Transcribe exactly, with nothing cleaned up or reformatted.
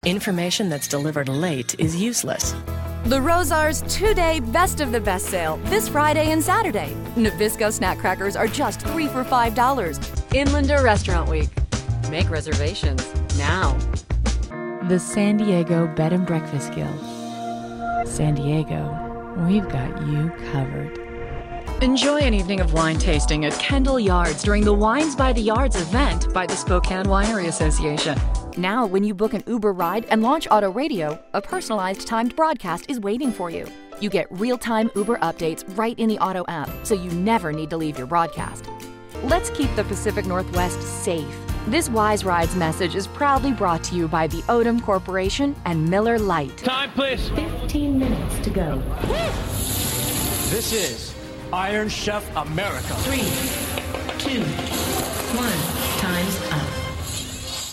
Information that's delivered late is useless. The Rosar's two-day Best of the Best sale this Friday and Saturday. Nabisco snack crackers are just three for five dollars. Inlander Restaurant Week. Make reservations now. The San Diego Bed and Breakfast Guild. San Diego, we've got you covered. Enjoy an evening of wine tasting at Kendall Yards during the Wines by the Yards event by the Spokane Winery Association. Now, when you book an Uber ride and launch Auto Radio, a personalized timed broadcast is waiting for you. You get real-time Uber updates right in the Auto app, so you never need to leave your broadcast. Let's keep the Pacific Northwest safe. This Wise Rides message is proudly brought to you by the Odom Corporation and Miller Lite. Time, please. fifteen minutes to go. This is Iron Chef America. Three, two, one. Time's up.